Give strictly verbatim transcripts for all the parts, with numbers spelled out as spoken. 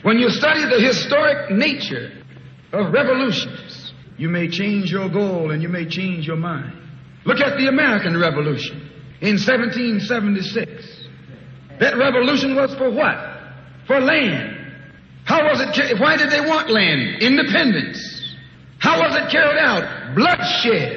When you study the historic nature of revolutions, you may change your goal and you may change your mind. Look at the American Revolution in seventeen seventy-six. That revolution was for what? For land. How was it? Why did they want land? Independence. How was it carried out? Bloodshed.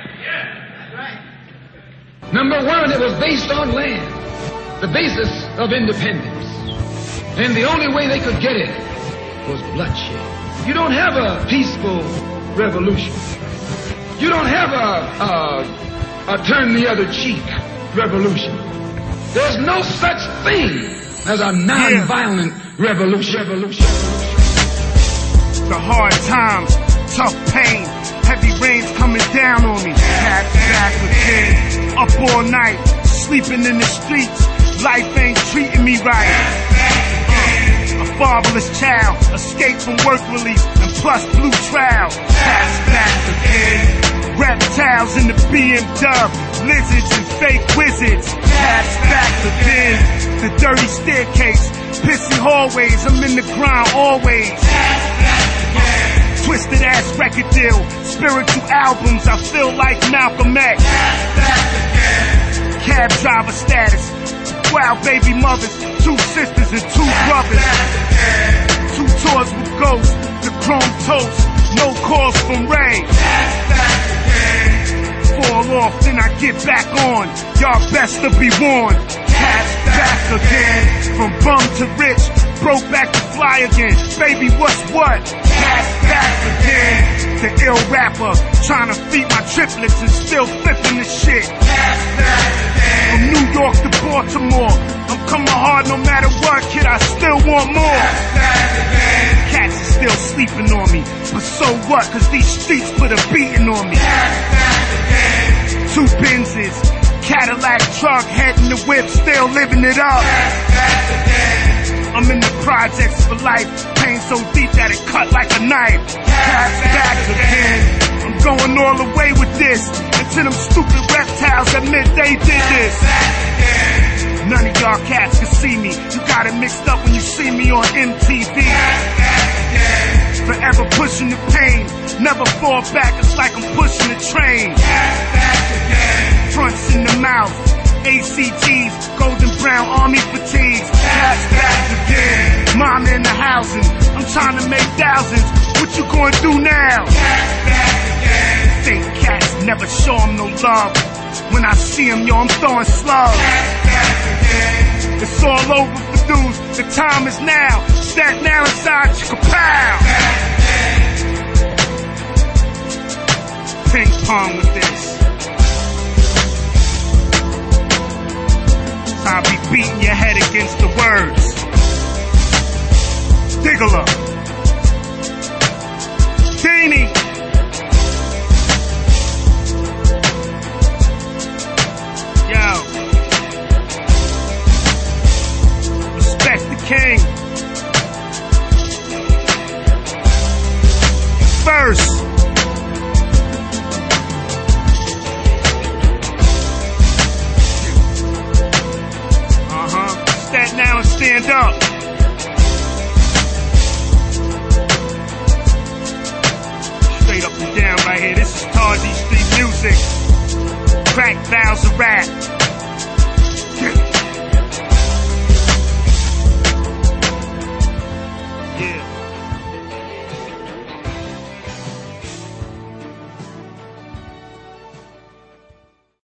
Number one, it was based on land, the basis of independence. And the only way they could get it was bloodshed. You don't have a peaceful revolution. You don't have a, a, a turn the other cheek revolution. There's no such thing as a non-violent yeah. revolution. revolution. The hard times, tough pain, heavy rains coming down on me. Back, back again, up all night, sleeping in the streets. Life ain't treating me right. Uh, a fatherless child, escape from work relief, and plus blue trial. Pass back again. Reptiles in the B M W, lizards and fake wizards. Pass back again. The dirty staircase, pissy hallways. I'm in the grind always. Pass back again. Twisted ass record deal, spiritual albums. I feel like Malcolm X. Pass back again. Cab driver status, twelve baby mothers, two sisters and two brothers. Two tours with ghosts, the chrome toast, no calls from Ray. Fall off, then I get back on. Y'all best to be warned. Cash back again. From bum to rich, broke back to fly again. Baby, what's what? Cash back again. The ill rapper, trying to feed my triplets and still flipping the shit. Cash back again. From New York to Baltimore, I'm coming hard no matter what, kid, I still want more. Cash back again. Cats are still sleeping on me, but so what, cause these streets put a beating on me. Cash back again. Two Benzes, Cadillac truck, head in the whip, still living it up. Cash back again. I'm in the projects for life, pain so deep that it cut like a knife. Cash back again. I'm going all the way with this, until them stupid reptiles admit they did this. None of y'all cats can see me, you got it mixed up when you see me on M T V. Forever pushing the pain, never fall back, it's like I'm pushing the train. Fronts in the mouth, A C Gs, golden brown army fatigues. Cash back again. Mom in the housing, I'm trying to make thousands. What you gonna do now? Cash back again. Fake cats never show them no love. When I see them, yo, I'm throwing slugs. Cash back again. It's all over for dudes, the time is now. Stand now inside, chicka-pow. Ping pong with this. I'll be beating your head against the words. Diggler. Deanie. Yo. Respect the king. First. Stand now and stand up. Straight up and down right here. This is Tarji Street music. Crack vows of rap. Yeah.